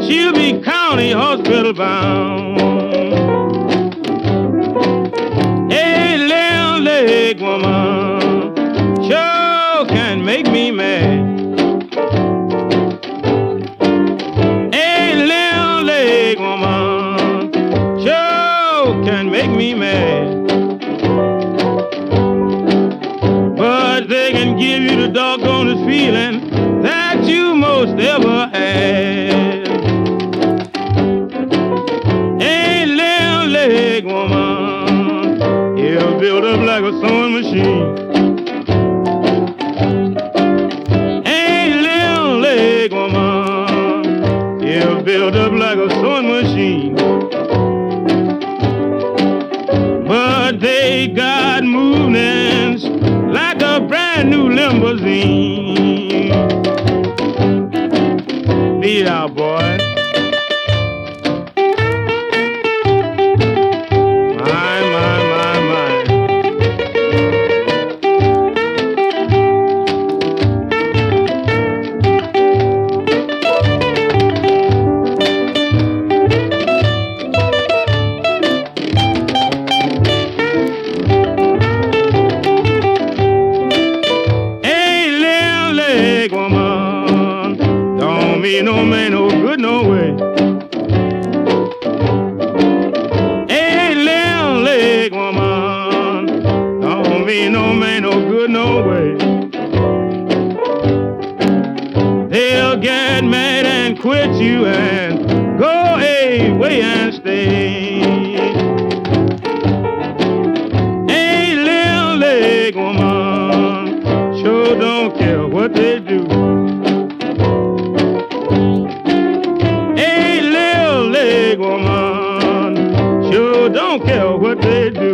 she'll be county hospital bound. A little leg woman sure can make me mad. A little leg woman sure can make me mad. But they can give you the doggonest feeling that you most ever had. A little leg woman, he'll build up like a sewing machine. A little leg woman, he'll build up like a sewing machine. But they got movements like a brand new limousine. Beat out, boy. My, my, my, my. No man, no good, no way. A little leg woman, don't mean no man, no good, no way. They'll get mad and quit you and go away and stay. A little leg woman sure don't care what they do. Woman sure don't care what they do.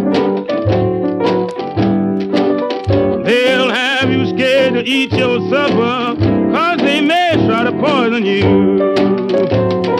They'll have you scared to eat your supper, 'cause they may try to poison you.